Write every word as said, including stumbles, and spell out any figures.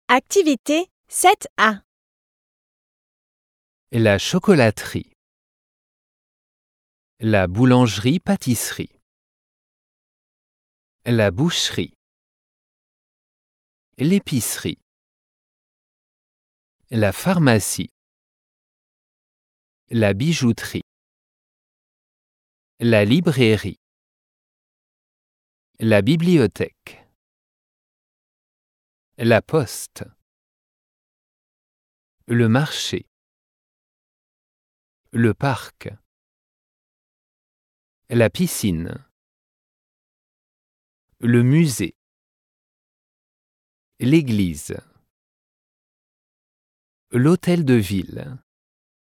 Activité sept A. La chocolaterie. La boulangerie-pâtisserie. La boucherie. L'épicerie. La pharmacie. La bijouterie. La librairie. La bibliothèque. La poste. Le marché. Le parc. La piscine. Le musée. L'église. L'hôtel de ville.